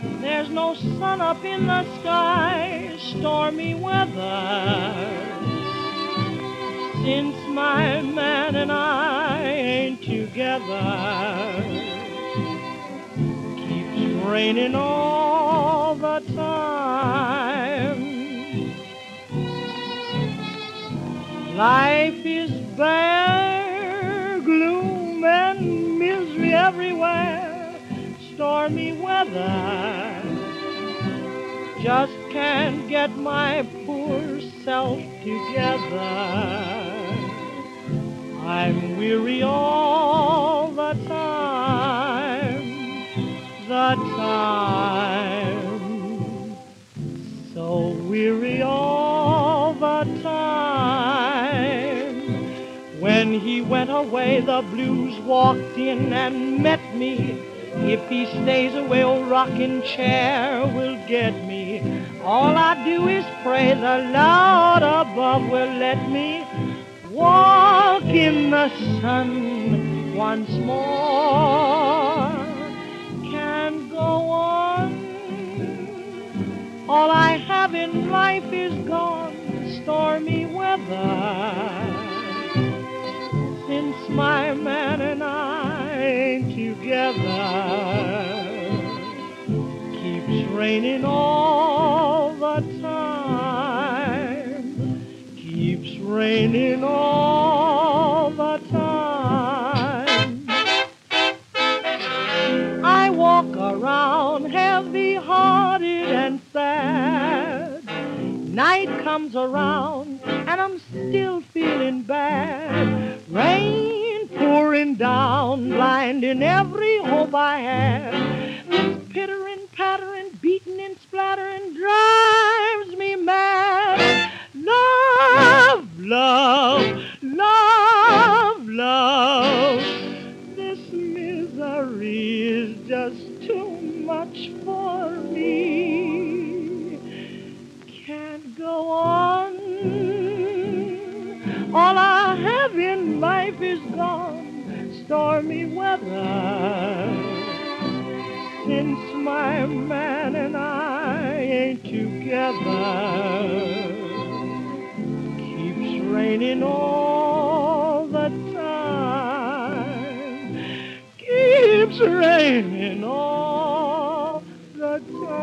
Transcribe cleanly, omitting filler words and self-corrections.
There's no sun up in the sky, stormy weather. Since my man and I ain't together, keeps raining all the time. Life is bare, gloom and misery everywhere, stormy weather. Just can't get my poor self together. I'm weary all the time, so weary all the time. When he went away, the blues walked in and met me. If he stays away, old rocking chair will get me. All I do is pray the Lord above will let me walk in the sun once more. Can't go on. All I have in life is gone, stormy weather. Since my man and I ain't together, keeps raining all the time, keeps raining all the time. I walk around heavy-hearted and sad. Night comes around and I'm still feeling bad. Rain pouring down, blinding every hope I had. This pittering, pattering, beating and splattering drives me mad. Love, love, love, love. This misery is just too much for me. Can't go on. All I have in life is gone, stormy weather. Since my man and I ain't together, keeps raining all the time, keeps raining all the time.